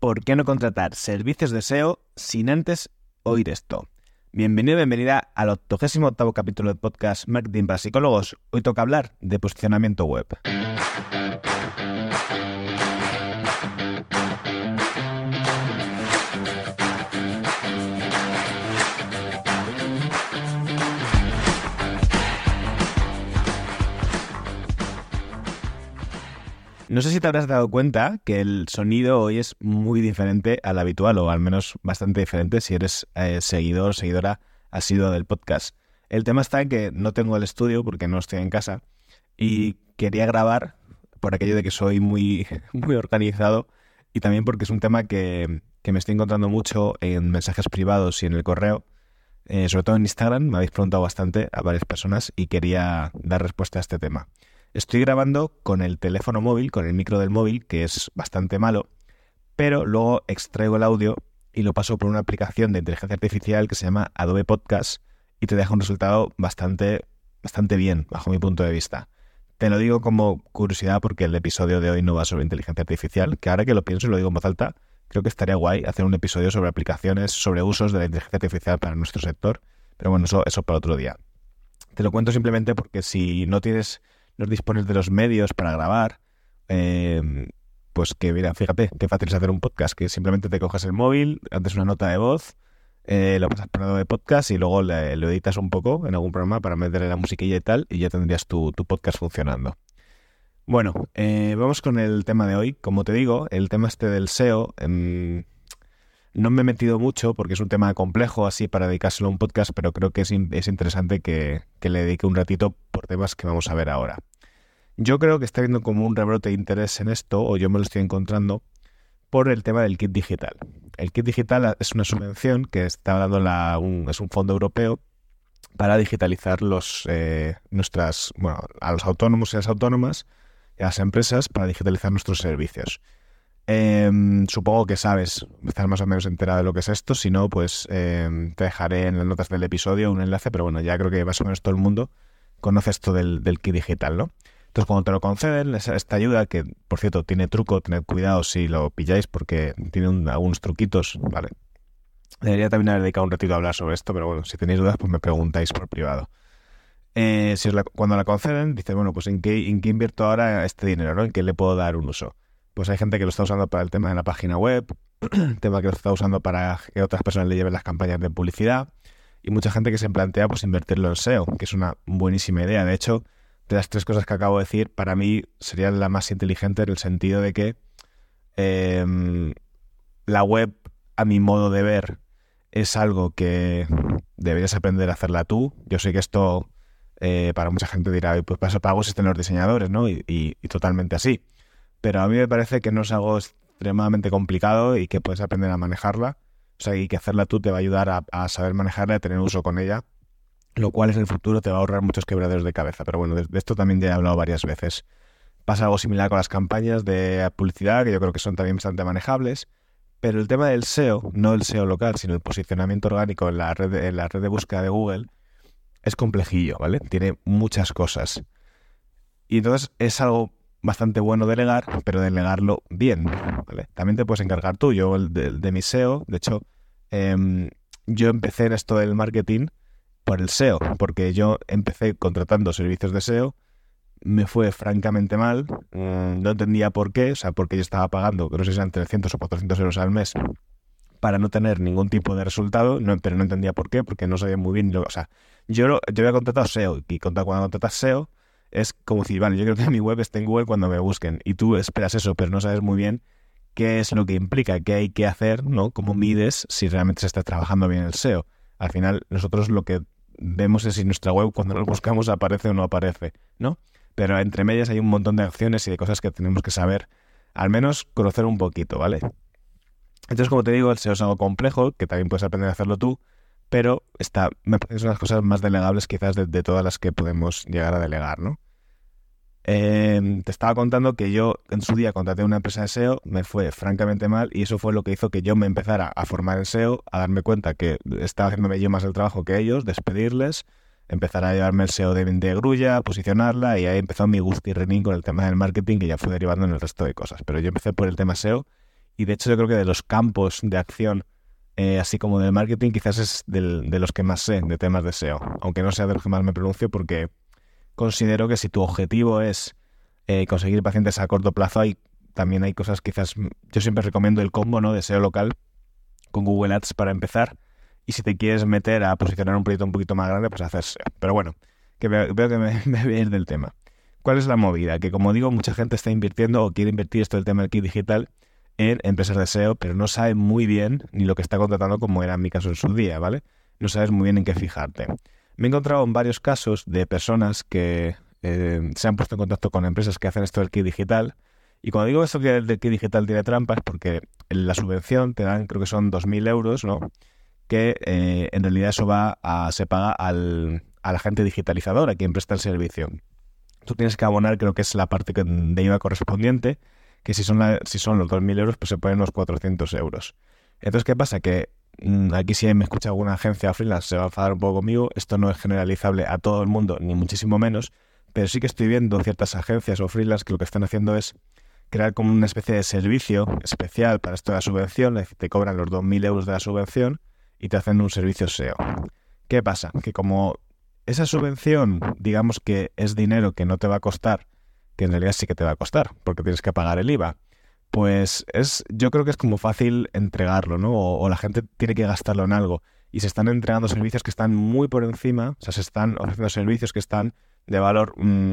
¿Por qué no contratar servicios de SEO sin antes oír esto? Bienvenido y bienvenida al 88º capítulo del podcast Marketing para Psicólogos. Hoy toca hablar de posicionamiento web. No sé si te habrás dado cuenta que el sonido hoy es muy diferente al habitual, o al menos bastante diferente si eres seguidor o seguidora asidua del podcast. El tema está en que no tengo el estudio porque no estoy en casa y quería grabar por aquello de que soy muy organizado y también porque es un tema que me estoy encontrando mucho en mensajes privados y en el correo, sobre todo en Instagram. Me habéis preguntado bastante a varias personas y quería dar respuesta a este tema. Estoy grabando con el teléfono móvil, con el micro del móvil, que es bastante malo, pero luego extraigo el audio y lo paso por una aplicación de inteligencia artificial que se llama Adobe Podcast y te deja un resultado bastante bien, bajo mi punto de vista. Te lo digo como curiosidad porque el episodio de hoy no va sobre inteligencia artificial, que ahora que lo pienso y lo digo en voz alta, creo que estaría guay hacer un episodio sobre aplicaciones, sobre usos de la inteligencia artificial para nuestro sector, pero bueno, eso para otro día. Te lo cuento simplemente porque si no dispones de los medios para grabar, pues que mira, fíjate, qué fácil es hacer un podcast, que simplemente te coges el móvil, haces una nota de voz, lo pasas por Adobe Podcast y luego lo editas un poco en algún programa para meterle la musiquilla y tal, y ya tendrías tu podcast funcionando. Bueno, vamos con el tema de hoy. Como te digo, el tema este del SEO, no me he metido mucho porque es un tema complejo así para dedicárselo a un podcast, pero creo que es interesante que le dedique un ratito por temas que vamos a ver ahora. Yo creo que está habiendo como un rebrote de interés en esto, o yo me lo estoy encontrando, por el tema del kit digital. El kit digital es una subvención que está dando es un fondo europeo para digitalizar a los autónomos y las autónomas y a las empresas para digitalizar nuestros servicios. Supongo que sabes, estás más o menos enterado de lo que es esto. Si no, pues te dejaré en las notas del episodio un enlace, pero bueno, ya creo que más o menos todo el mundo conoce esto del kit digital, ¿no? Entonces, cuando te lo conceden, esta ayuda, que por cierto tiene truco, tened cuidado si lo pilláis porque tiene algunos truquitos, ¿vale? Debería también haber dedicado un ratito a hablar sobre esto, pero bueno, si tenéis dudas, pues me preguntáis por privado. Cuando la conceden, dices, bueno, pues ¿en qué invierto ahora este dinero, ¿no? ¿En qué le puedo dar un uso? Pues hay gente que lo está usando para el tema de la página web, el tema que lo está usando para que otras personas le lleven las campañas de publicidad, y mucha gente que se plantea pues invertirlo en SEO, que es una buenísima idea. De hecho, de las tres cosas que acabo de decir, para mí sería la más inteligente en el sentido de que la web, a mi modo de ver, es algo que deberías aprender a hacerla tú. Yo sé que esto para mucha gente dirá, pues para eso pago existen los diseñadores, ¿no? Y totalmente así. Pero a mí me parece que no es algo extremadamente complicado y que puedes aprender a manejarla. O sea, y que hacerla tú te va a ayudar a saber manejarla y a tener uso con ella, lo cual en el futuro te va a ahorrar muchos quebraderos de cabeza. Pero bueno, de esto también ya he hablado varias veces. Pasa algo similar con las campañas de publicidad, que yo creo que son también bastante manejables. Pero el tema del SEO, no el SEO local, sino el posicionamiento orgánico en la red de búsqueda de Google, es complejillo, ¿vale? Tiene muchas cosas. Y entonces es algo bastante bueno delegar, pero delegarlo bien, ¿vale? También te puedes encargar tú. Yo de mi SEO, de hecho, yo empecé en esto del marketing por el SEO, porque yo empecé contratando servicios de SEO, me fue francamente mal, no entendía por qué, o sea, porque yo estaba pagando, no sé si eran 300 o 400 euros al mes para no tener ningún tipo de resultado, pero no entendía por qué, porque no sabía muy bien, o sea, yo había contratado SEO, y cuando contratas SEO, es como decir, vale, yo creo que mi web esté en Google cuando me busquen, y tú esperas eso, pero no sabes muy bien qué es lo que implica, qué hay que hacer, ¿no? Cómo mides si realmente se está trabajando bien el SEO. Al final, nosotros lo que vemos es si nuestra web, cuando nos buscamos, aparece o no aparece, ¿no? Pero entre medias hay un montón de acciones y de cosas que tenemos que saber, al menos conocer un poquito, ¿vale? Entonces, como te digo, el SEO es algo complejo, que también puedes aprender a hacerlo tú, pero me parece una de las cosas más delegables quizás de todas las que podemos llegar a delegar, ¿no? Te estaba contando que yo en su día contraté una empresa de SEO, me fue francamente mal y eso fue lo que hizo que yo me empezara a formar en SEO, a darme cuenta que estaba haciéndome yo más el trabajo que ellos, despedirles, empezar a llevarme el SEO de grulla, posicionarla, y ahí empezó mi gustirrinín con el tema del marketing, que ya fue derivando en el resto de cosas. Pero yo empecé por el tema SEO y de hecho yo creo que de los campos de acción, así como del marketing, quizás es de los que más sé de temas de SEO, aunque no sea de los que más me pronuncio, porque considero que si tu objetivo es conseguir pacientes a corto plazo, también hay cosas quizás, yo siempre recomiendo el combo, ¿no?, de SEO local con Google Ads para empezar, y si te quieres meter a posicionar un proyecto un poquito más grande, pues hacer SEO. Pero bueno, que veo que me voy a ir del tema. ¿Cuál es la movida? Que como digo, mucha gente está invirtiendo o quiere invertir esto del tema del kit digital en empresas de SEO, pero no sabe muy bien ni lo que está contratando, como era en mi caso en su día, ¿vale? No sabes muy bien en qué fijarte. Me he encontrado en varios casos de personas que se han puesto en contacto con empresas que hacen esto del kit digital. Y cuando digo esto que el del kit digital tiene trampas, porque en la subvención te dan, creo que son 2.000 euros, ¿no? Que en realidad eso se paga a la gente digitalizadora, a quien presta el servicio. Tú tienes que abonar, creo que es la parte de IVA correspondiente, que si son los 2.000 euros, pues se ponen unos 400 euros. Entonces, ¿qué pasa? Que aquí si me escucha alguna agencia freelance se va a enfadar un poco conmigo. Esto no es generalizable a todo el mundo, ni muchísimo menos, pero sí que estoy viendo ciertas agencias o freelance que lo que están haciendo es crear como una especie de servicio especial para esto de la subvención. Es decir, te cobran los 2.000 euros de la subvención y te hacen un servicio SEO. ¿Qué pasa? Que como esa subvención, digamos que es dinero que no te va a costar, que en realidad sí que te va a costar, porque tienes que pagar el IVA, pues yo creo que es como fácil entregarlo, ¿no? O la gente tiene que gastarlo en algo. Y se están entregando servicios que están muy por encima, o sea, se están ofreciendo servicios que están de valor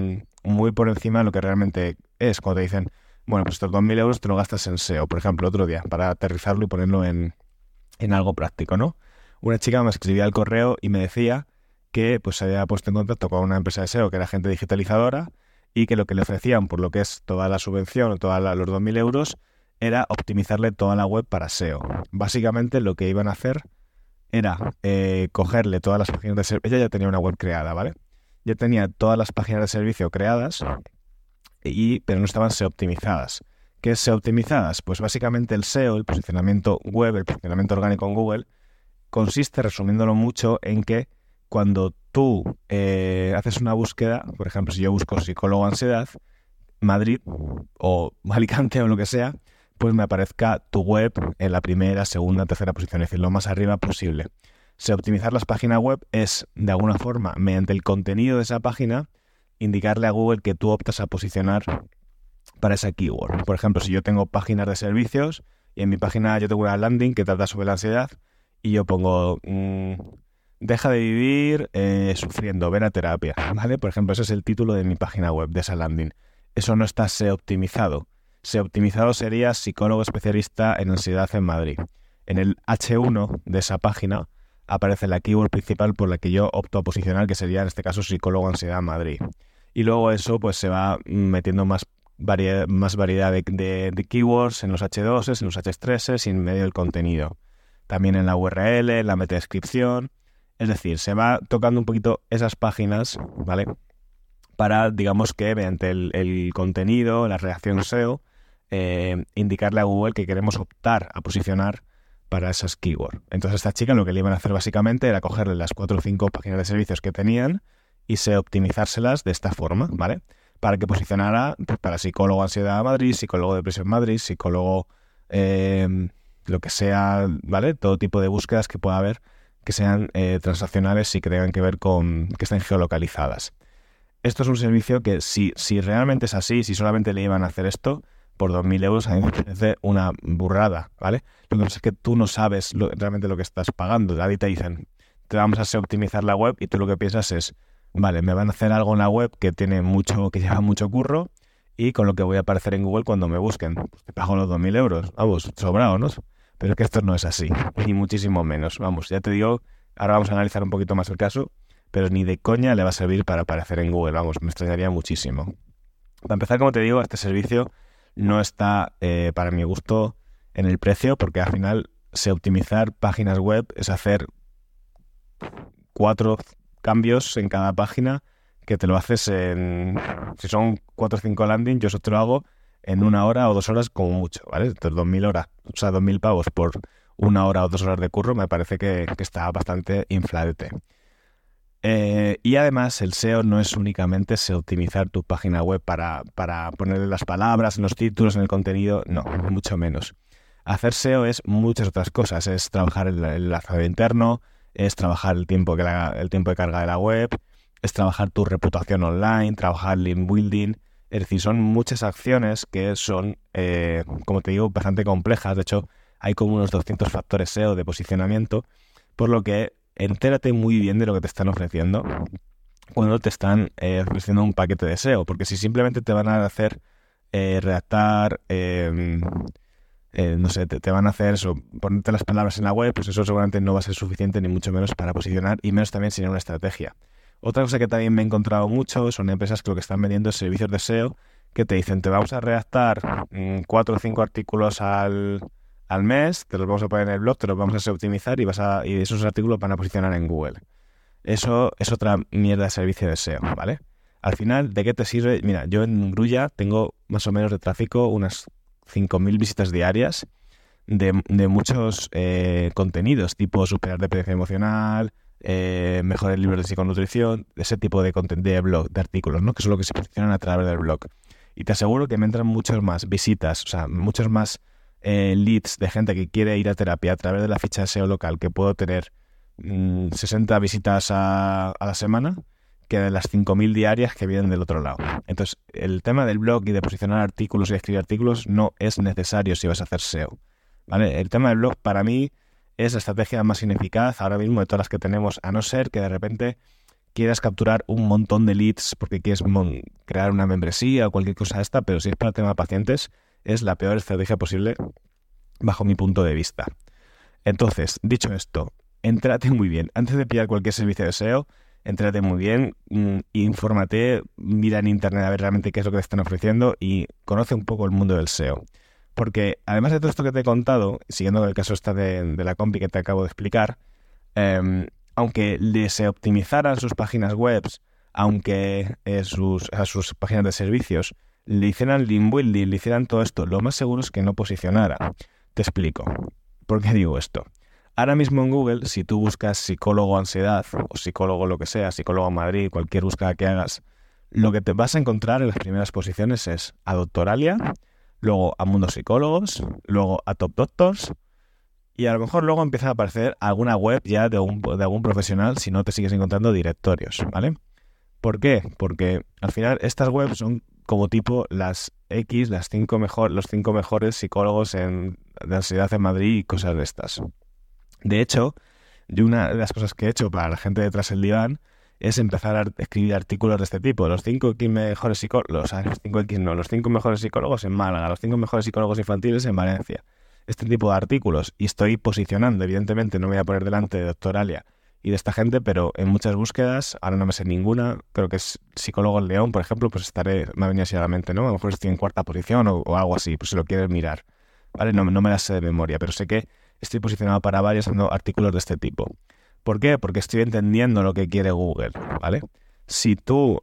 muy por encima de lo que realmente es. Cuando te dicen, bueno, pues estos 2.000 euros te lo gastas en SEO, por ejemplo, otro día, para aterrizarlo y ponerlo en algo práctico, ¿no? Una chica me escribía al correo y me decía que pues se había puesto en contacto con una empresa de SEO que era gente digitalizadora y que lo que le ofrecían por lo que es toda la subvención o todos los 2.000 euros era optimizarle toda la web para SEO. Básicamente lo que iban a hacer era cogerle todas las páginas de servicio. Ella ya tenía una web creada, ¿vale? Ya tenía todas las páginas de servicio creadas, pero no estaban SEO optimizadas. ¿Qué es SEO optimizadas? Pues básicamente el SEO, el posicionamiento web, el posicionamiento orgánico en Google, consiste, resumiéndolo mucho, en que cuando tú haces una búsqueda, por ejemplo, si yo busco psicólogo ansiedad, Madrid o Alicante o lo que sea, pues me aparezca tu web en la primera, segunda, tercera posición, es decir, lo más arriba posible. Optimizar las páginas web es, de alguna forma, mediante el contenido de esa página, indicarle a Google que tú optas a posicionar para esa keyword. Por ejemplo, si yo tengo páginas de servicios y en mi página yo tengo una landing que trata sobre la ansiedad y yo pongo deja de vivir sufriendo, ven a terapia, ¿vale? Por ejemplo, ese es el título de mi página web, de esa landing. Eso no está SEO optimizado. SEO optimizado sería psicólogo especialista en ansiedad en Madrid. En el H1 de esa página aparece la keyword principal por la que yo opto a posicionar, que sería en este caso psicólogo ansiedad en Madrid. Y luego eso pues se va metiendo más variedad de keywords en los H2s, en los H3s y en medio del contenido. También en la URL, en la metadescripción. Es decir, se va tocando un poquito esas páginas, ¿vale? Para, digamos que mediante el contenido, la redacción SEO, indicarle a Google que queremos optar a posicionar para esas keywords. Entonces a esta chica lo que le iban a hacer básicamente era cogerle las 4 o 5 páginas de servicios que tenían y optimizárselas de esta forma, ¿vale? Para que posicionara pues, para psicólogo ansiedad Madrid, psicólogo depresión Madrid, psicólogo lo que sea, ¿vale? Todo tipo de búsquedas que pueda haber que sean transaccionales y que tengan que ver con que estén geolocalizadas. Esto es un servicio que si realmente es así, si solamente le iban a hacer esto, por 2.000 euros a mí me parece una burrada, ¿vale? Lo que pasa es que tú no sabes realmente lo que estás pagando. Ahí te dicen, te vamos a optimizar la web y tú lo que piensas es, vale, me van a hacer algo en la web que lleva mucho curro y con lo que voy a aparecer en Google cuando me busquen. Pues te pago los 2.000 euros. Vamos, sobrado, ¿no? Pero es que esto no es así, ni muchísimo menos. Vamos, ya te digo, ahora vamos a analizar un poquito más el caso, pero ni de coña le va a servir para aparecer en Google. Vamos, me extrañaría muchísimo. Para empezar, como te digo, este servicio no está, para mi gusto, en el precio, porque al final optimizar páginas web es hacer 4 cambios en cada página que te lo haces si son 4 o 5 landing, yo eso te lo hago en 1 hora o 2 horas como mucho, ¿vale? Entonces 2.000 horas, o sea, 2.000 pavos por 1 hora o 2 horas de curro me parece que está bastante infladete. Y además el SEO no es únicamente optimizar tu página web para ponerle las palabras en los títulos, en el contenido, no, mucho menos. Hacer SEO es muchas otras cosas. Es trabajar el enlazado interno, es trabajar el tiempo de carga de la web, es trabajar tu reputación online, trabajar link building. Es decir, son muchas acciones que son, como te digo, bastante complejas. De hecho, hay como unos 200 factores SEO de posicionamiento, por lo que entérate muy bien de lo que te están ofreciendo cuando te están ofreciendo un paquete de SEO, porque si simplemente te van a hacer redactar, no sé, te van a hacer eso, ponerte las palabras en la web, pues eso seguramente no va a ser suficiente ni mucho menos para posicionar, y menos también sin una estrategia. Otra cosa que también me he encontrado mucho son empresas que lo que están vendiendo es servicios de SEO que te dicen, te vamos a redactar 4 o 5 artículos al mes, te los vamos a poner en el blog, te los vamos a optimizar y esos artículos van a posicionar en Google. Eso es otra mierda de servicio de SEO, ¿vale? Al final, ¿de qué te sirve? Mira, yo en Grulla tengo más o menos de tráfico unas 5.000 visitas diarias de muchos contenidos, tipo superar dependencia emocional, mejores libros de psiconutrición, ese tipo de blog, de artículos, ¿no? Que son lo que se posicionan a través del blog. Y te aseguro que me entran muchas más visitas, o sea, muchos más leads de gente que quiere ir a terapia a través de la ficha de SEO local, que puedo tener 60 visitas a la semana, que de las 5.000 diarias que vienen del otro lado. Entonces, el tema del blog y de posicionar artículos y escribir artículos no es necesario si vas a hacer SEO, ¿vale? El tema del blog para mí es la estrategia más ineficaz ahora mismo de todas las que tenemos, a no ser que de repente quieras capturar un montón de leads porque quieres crear una membresía o cualquier cosa esta, pero si es para el tema de pacientes, es la peor estrategia posible bajo mi punto de vista. Entonces, dicho esto, entrate muy bien. Antes de pillar cualquier servicio de SEO, entrate muy bien, infórmate, mira en internet a ver realmente qué es lo que te están ofreciendo y conoce un poco el mundo del SEO. Porque además de todo esto que te he contado, siguiendo el caso de la compi que te acabo de explicar, aunque se optimizaran sus páginas web, aunque sus páginas de servicios le hicieran link building, le hicieran todo esto, lo más seguro es que no posicionara. Te explico. ¿Por qué digo esto? Ahora mismo en Google, si tú buscas psicólogo ansiedad o psicólogo lo que sea, psicólogo Madrid, cualquier búsqueda que hagas, lo que te vas a encontrar en las primeras posiciones es a Doctoralia, luego a Mundo Psicólogos, luego a Top Doctors y a lo mejor luego empieza a aparecer alguna web ya de algún profesional si no te sigues encontrando directorios, ¿vale? ¿Por qué? Porque al final estas webs son como tipo los 5 mejores psicólogos de ansiedad en Madrid y cosas de estas. De hecho, yo una de las cosas que he hecho para la gente detrás del diván es empezar a escribir artículos de este tipo. Los 5 mejores psicólogos, los 5 mejores psicólogos en Málaga, los 5 mejores psicólogos infantiles en Valencia. Este tipo de artículos. Y estoy posicionando, evidentemente, no me voy a poner delante de Doctoralia y de esta gente, pero en muchas búsquedas, ahora no me sé ninguna, creo que es psicólogo en León, por ejemplo, pues me ha venido así a la mente, ¿no? A lo mejor estoy en 4ª posición o algo así, pues si lo quieres mirar. ¿Vale? No me las sé de memoria, pero sé que estoy posicionado para varios artículos de este tipo. ¿Por qué? Porque estoy entendiendo lo que quiere Google, ¿vale? Si tú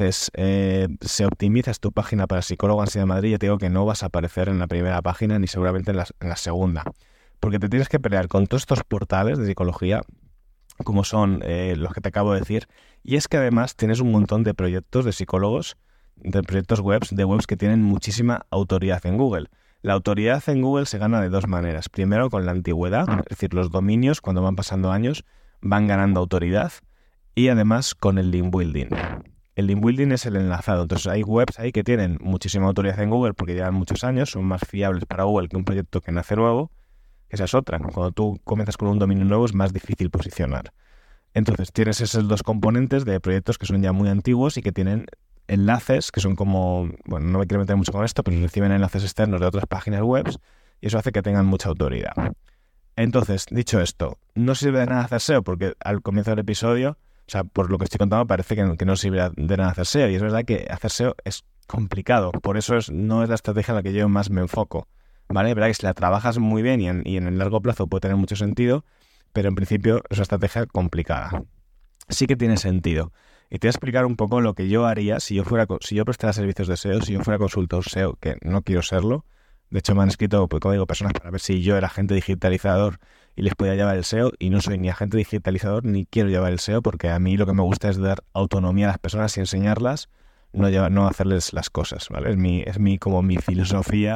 se optimizas tu página para psicólogo ansiedad de Madrid, ya te digo que no vas a aparecer en la primera página ni seguramente en la segunda. Porque te tienes que pelear con todos estos portales de psicología, como son los que te acabo de decir, y es que además tienes un montón de proyectos de psicólogos, de proyectos de webs que tienen muchísima autoridad en Google. La autoridad en Google se gana de 2 maneras. Primero, con la antigüedad, es decir, los dominios, cuando van pasando años, van ganando autoridad. Y además con el link building. El link building es el enlazado. Entonces hay webs ahí que tienen muchísima autoridad en Google porque llevan muchos años, son más fiables para Google que un proyecto que nace nuevo. Esa es otra. Cuando tú comienzas con un dominio nuevo es más difícil posicionar. Entonces tienes esos 2 componentes de proyectos que son ya muy antiguos y que tienen enlaces que son como, bueno, no me quiero meter mucho con esto, pero reciben enlaces externos de otras páginas web y eso hace que tengan mucha autoridad. Entonces, dicho esto, no sirve de nada hacer SEO porque al comienzo del episodio, o sea, por lo que estoy contando, parece que no sirve de nada hacer SEO y es verdad que hacer SEO es complicado, por eso no es la estrategia en la que yo más me enfoco, ¿vale? Es verdad que si la trabajas muy bien y en el largo plazo puede tener mucho sentido, pero en principio es una estrategia complicada. Sí que tiene sentido. Y te voy a explicar un poco lo que yo haría si yo prestara servicios de SEO, si yo fuera consultor SEO, que no quiero serlo. De hecho, me han escrito, pues, como digo, personas para ver si yo era agente digitalizador y les podía llevar el SEO, y no soy ni agente digitalizador ni quiero llevar el SEO, porque a mí lo que me gusta es dar autonomía a las personas y enseñarlas, no hacerles las cosas, ¿vale? Es como mi filosofía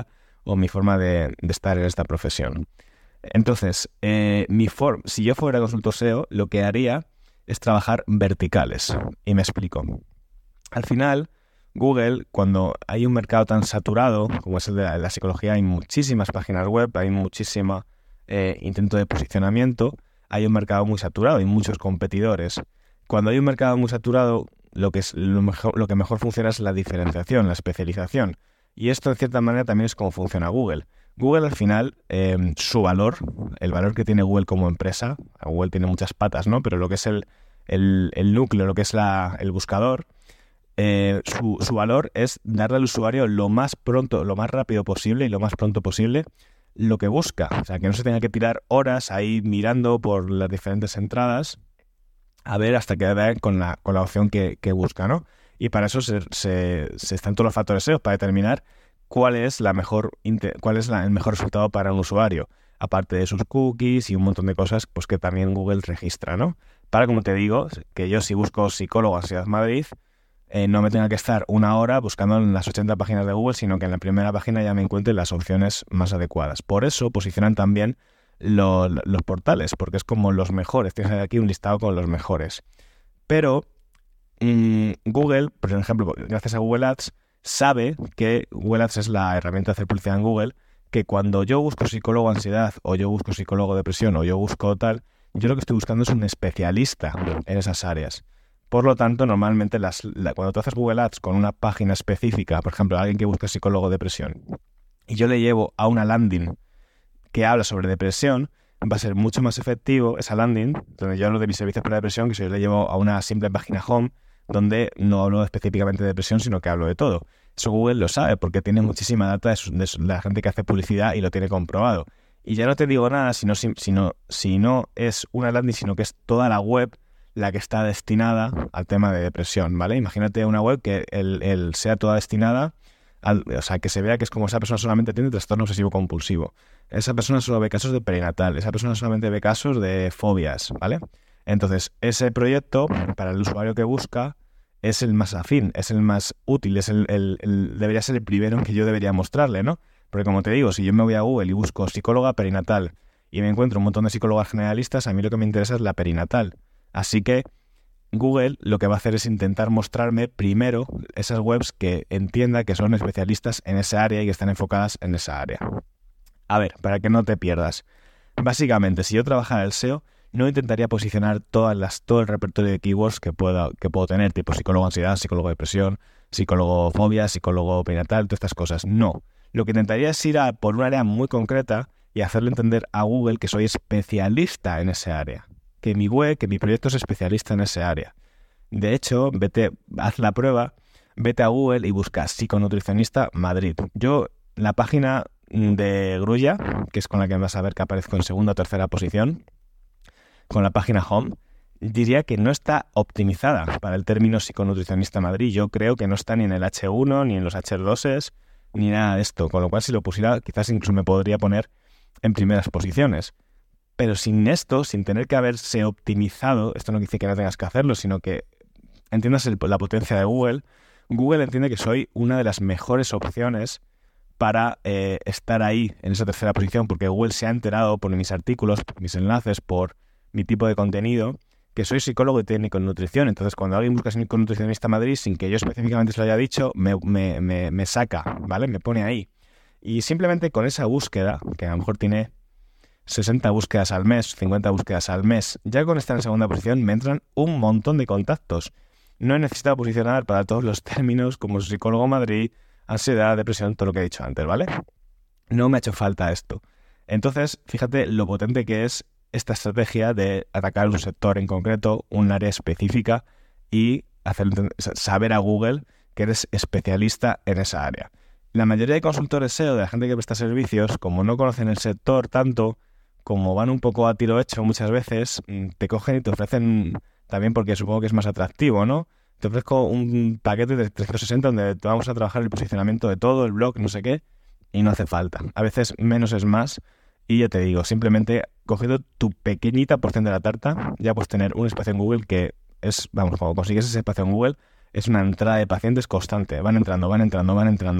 o mi forma de estar en esta profesión. Entonces, si yo fuera consultor SEO, lo que haría es trabajar verticales. Y me explico. Al final, Google, cuando hay un mercado tan saturado como es el de la psicología, hay muchísimas páginas web, hay muchísimo intento de posicionamiento, hay un mercado muy saturado y muchos competidores. Cuando hay un mercado muy saturado, lo que mejor funciona es la diferenciación, la especialización. Y esto, de cierta manera, también es como funciona Google. Google, al final, su valor, el valor que tiene Google como empresa, Google tiene muchas patas, ¿no? Pero lo que es el núcleo, lo que es el buscador, su valor es darle al usuario lo más pronto, lo más rápido posible y lo más pronto posible lo que busca. O sea, que no se tenga que tirar horas ahí mirando por las diferentes entradas a ver hasta que da con la opción que busca, ¿no? Y para eso se están todos los factores SEO para determinar cuál es el mejor resultado para un usuario, aparte de sus cookies y un montón de cosas pues que también Google registra, ¿no? Para, como te digo, que yo si busco psicólogo Ansiedad Madrid, no me tenga que estar una hora buscando en las 80 páginas de Google, sino que en la primera página ya me encuentre las opciones más adecuadas. Por eso posicionan también los portales, porque es como los mejores. Tienes aquí un listado con los mejores. Pero Google, por ejemplo, gracias a Google Ads, sabe que Google Ads es la herramienta de hacer publicidad en Google, que cuando yo busco psicólogo ansiedad, o yo busco psicólogo depresión, o yo busco tal, yo lo que estoy buscando es un especialista en esas áreas. Por lo tanto, normalmente cuando tú haces Google Ads con una página específica, por ejemplo, alguien que busca psicólogo depresión, y yo le llevo a una landing que habla sobre depresión, va a ser mucho más efectivo esa landing, donde yo hablo de mis servicios para depresión, que si yo le llevo a una simple página home, donde no hablo específicamente de depresión, sino que hablo de todo. Eso Google lo sabe, porque tiene muchísima data de la gente que hace publicidad y lo tiene comprobado. Y ya no te digo nada si no es una landing, sino que es toda la web la que está destinada al tema de depresión, ¿vale? Imagínate una web que sea toda destinada, o sea, que se vea que es como esa persona solamente tiene trastorno obsesivo compulsivo. Esa persona solo ve casos de perinatal, esa persona solamente ve casos de fobias, ¿vale? Entonces, ese proyecto, para el usuario que busca, es el más afín, es el más útil, debería ser el primero que yo debería mostrarle, ¿no? Porque como te digo, si yo me voy a Google y busco psicóloga perinatal y me encuentro un montón de psicólogas generalistas, a mí lo que me interesa es la perinatal. Así que Google lo que va a hacer es intentar mostrarme primero esas webs que entienda que son especialistas en esa área y que están enfocadas en esa área. A ver, para que no te pierdas. Básicamente, si yo trabajara en el SEO, no intentaría posicionar todo el repertorio de keywords que puedo tener, tipo psicólogo ansiedad, psicólogo depresión, psicólogo fobia, psicólogo perinatal, todas estas cosas. No. Lo que intentaría es ir por una área muy concreta y hacerle entender a Google que soy especialista en esa área. Que mi proyecto es especialista en esa área. De hecho, haz la prueba, vete a Google y busca psiconutricionista Madrid. Yo, la página de Grulla, que es con la que vas a ver que aparezco en segunda o tercera posición, con la página Home, diría que no está optimizada para el término psiconutricionista Madrid. Yo creo que no está ni en el H1, ni en los H2s, ni nada de esto. Con lo cual, si lo pusiera, quizás incluso me podría poner en primeras posiciones. Pero sin esto, sin tener que haberse optimizado, esto no dice que no tengas que hacerlo, sino que entiendas la potencia de Google. Google entiende que soy una de las mejores opciones para estar ahí en esa tercera posición, porque Google se ha enterado por mis artículos, por mis enlaces, por mi tipo de contenido, que soy psicólogo y técnico en nutrición. Entonces, cuando alguien busca psiconutricionista Madrid, sin que yo específicamente se lo haya dicho, me saca, ¿vale? Me pone ahí. Y simplemente con esa búsqueda, que a lo mejor tiene 60 búsquedas al mes, 50 búsquedas al mes, ya con estar en segunda posición me entran un montón de contactos. No he necesitado posicionar para todos los términos como psicólogo Madrid, ansiedad, depresión, todo lo que he dicho antes, ¿vale? No me ha hecho falta esto. Entonces, fíjate lo potente que es esta estrategia de atacar un sector en concreto, un área específica y saber a Google que eres especialista en esa área. La mayoría de consultores SEO, de la gente que presta servicios, como no conocen el sector tanto, como van un poco a tiro hecho muchas veces, te cogen y te ofrecen, también porque supongo que es más atractivo, ¿no? Te ofrezco un paquete de 360 donde te vamos a trabajar el posicionamiento de todo, el blog, no sé qué, y no hace falta. A veces menos es más, y ya te digo, simplemente cogiendo tu pequeñita porción de la tarta, ya puedes tener un espacio en Google que es, vamos, cuando consigues ese espacio en Google, es una entrada de pacientes constante, van entrando.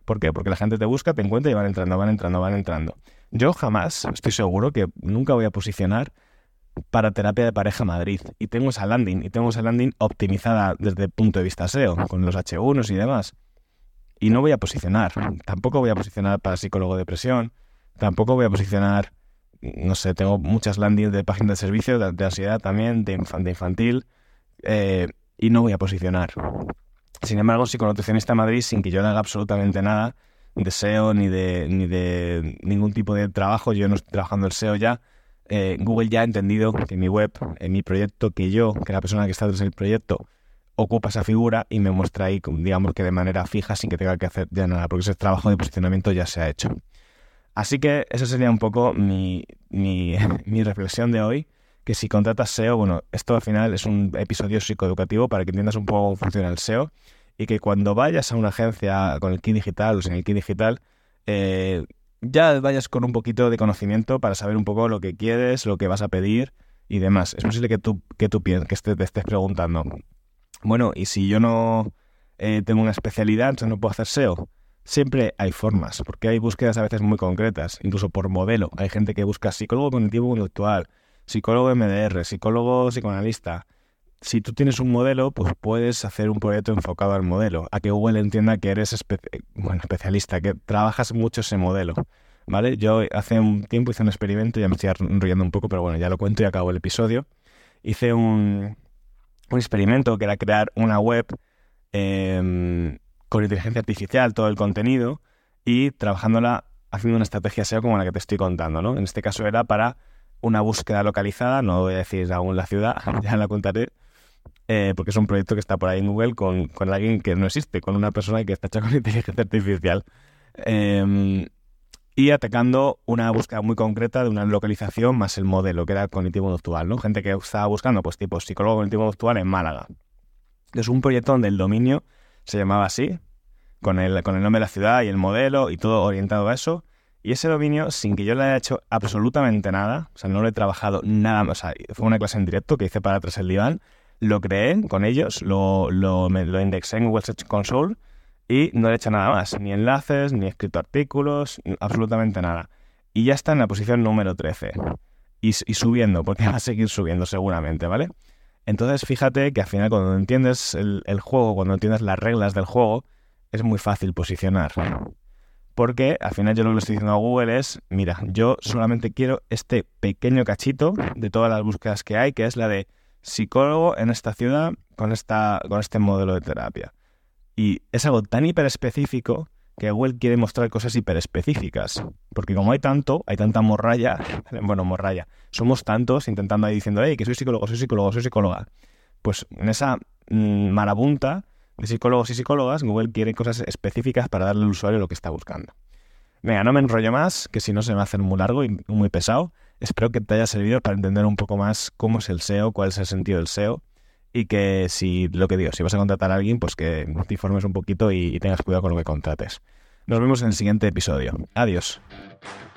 ¿Por qué? Porque la gente te busca, te encuentra y van entrando. Yo jamás, estoy seguro que nunca voy a posicionar para terapia de pareja Madrid. Y tengo esa landing optimizada desde el punto de vista SEO, con los H1s y demás. Y no voy a posicionar. Tampoco voy a posicionar para psicólogo de depresión. Tampoco voy a posicionar, no sé, tengo muchas landings de páginas de servicio, de ansiedad también, de infantil, y no voy a posicionar. Sin embargo, psiconutricionista Madrid, sin que yo le haga absolutamente nada de SEO ni de ningún tipo de trabajo, yo no estoy trabajando el SEO ya, Google ya ha entendido que mi web, en mi proyecto, que la persona que está detrás del proyecto ocupa esa figura y me muestra ahí, digamos que de manera fija, sin que tenga que hacer ya nada, porque ese trabajo de posicionamiento ya se ha hecho. Así que esa sería un poco mi reflexión de hoy, que si contratas SEO, bueno, esto al final es un episodio psicoeducativo para que entiendas un poco cómo funciona el SEO y que cuando vayas a una agencia con el kit digital o sin el kit digital, ya vayas con un poquito de conocimiento para saber un poco lo que quieres, lo que vas a pedir y demás. Es posible que tú pienses, que te estés preguntando, bueno, ¿y si yo no tengo una especialidad, entonces no puedo hacer SEO? Siempre hay formas, porque hay búsquedas a veces muy concretas, incluso por modelo. Hay gente que busca psicólogo cognitivo-conductual, psicólogo MDR, psicólogo psicoanalista. Si tú tienes un modelo, pues puedes hacer un proyecto enfocado al modelo, a que Google entienda que eres especialista, que trabajas mucho ese modelo, ¿vale? Yo hace un tiempo hice un experimento, ya me estoy enrollando un poco, pero bueno, ya lo cuento y acabo el episodio. Hice un experimento que era crear una web con inteligencia artificial, todo el contenido, y trabajándola, haciendo una estrategia SEO como la que te estoy contando, ¿no? En este caso era para una búsqueda localizada, no voy a decir aún la ciudad, ya la contaré, porque es un proyecto que está por ahí en Google con alguien que no existe, con una persona que está hecha con inteligencia artificial. Y atacando una búsqueda muy concreta de una localización más el modelo, que era cognitivo-conductual, ¿no? Gente que estaba buscando, pues tipo psicólogo cognitivo-conductual en Málaga. Es un proyecto donde el dominio se llamaba así, con el nombre de la ciudad y el modelo y todo orientado a eso. Y ese dominio, sin que yo le haya hecho absolutamente nada, o sea, no lo he trabajado nada más, o sea, fue una clase en directo que hice para Tras el Diván, lo creé con ellos, lo indexé en Google Search Console y no le he hecho nada más, ni enlaces, ni he escrito artículos, absolutamente nada. Y ya está en la posición número 13. Y subiendo, porque va a seguir subiendo seguramente, ¿vale? Entonces, fíjate que al final cuando entiendes el juego, cuando entiendes las reglas del juego, es muy fácil posicionar. Porque al final yo lo que le estoy diciendo a Google es, mira, yo solamente quiero este pequeño cachito de todas las búsquedas que hay, que es la de psicólogo en esta ciudad con este modelo de terapia. Y es algo tan hiperespecífico que Google quiere mostrar cosas hiperespecíficas. Porque como hay tanta morralla, somos tantos intentando ahí diciendo, hey, que soy psicóloga. Pues en esa marabunta de psicólogos y psicólogas, Google quiere cosas específicas para darle al usuario lo que está buscando. Venga, no me enrollo más, que si no se me va a hacer muy largo y muy pesado. Espero que te haya servido para entender un poco más cómo es el SEO, cuál es el sentido del SEO y que si vas a contratar a alguien, pues que te informes un poquito y tengas cuidado con lo que contrates. Nos vemos en el siguiente episodio. Adiós.